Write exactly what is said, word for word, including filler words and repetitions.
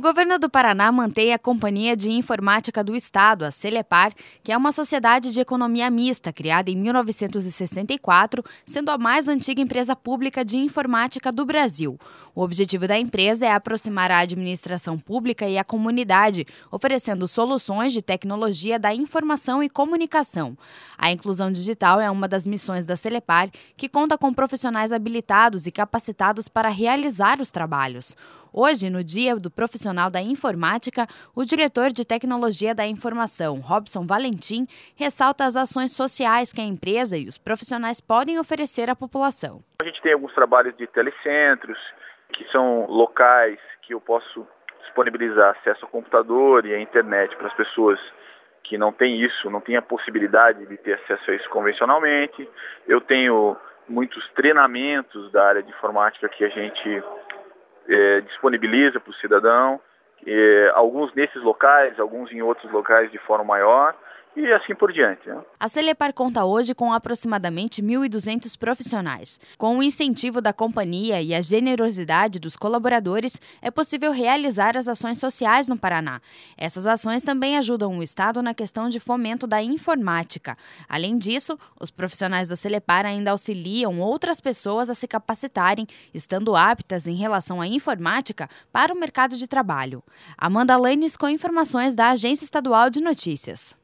governo do Paraná mantém a Companhia de Informática do Estado, a Celepar, que é uma sociedade de economia mista criada em mil novecentos e sessenta e quatro, sendo a mais antiga empresa pública de informática do Brasil. O objetivo da empresa é aproximar a administração pública e a comunidade, oferecendo soluções de tecnologia da informação e comunicação. A inclusão digital é uma das missões da Celepar, que conta com profissionais habilitados e capacitados para realizar os trabalhos. Hoje, no Dia do Profissional da Informática, o diretor de Tecnologia da Informação, Robson Valentim, ressalta as ações sociais que a empresa e os profissionais podem oferecer à população. A gente tem alguns trabalhos de telecentros, que são locais que eu posso disponibilizar acesso ao computador e à internet para as pessoas que não têm isso, não têm a possibilidade de ter acesso a isso convencionalmente. Eu tenho muitos treinamentos da área de informática que a gente É, disponibiliza para o cidadão, é, alguns nesses locais, alguns em outros locais de forma maior, e assim por diante. Né? A Celepar conta hoje com aproximadamente mil e duzentos profissionais. Com o incentivo da companhia e a generosidade dos colaboradores, é possível realizar as ações sociais no Paraná. Essas ações também ajudam o Estado na questão de fomento da informática. Além disso, os profissionais da Celepar ainda auxiliam outras pessoas a se capacitarem, estando aptas em relação à informática para o mercado de trabalho. Amanda Lanes com informações da Agência Estadual de Notícias.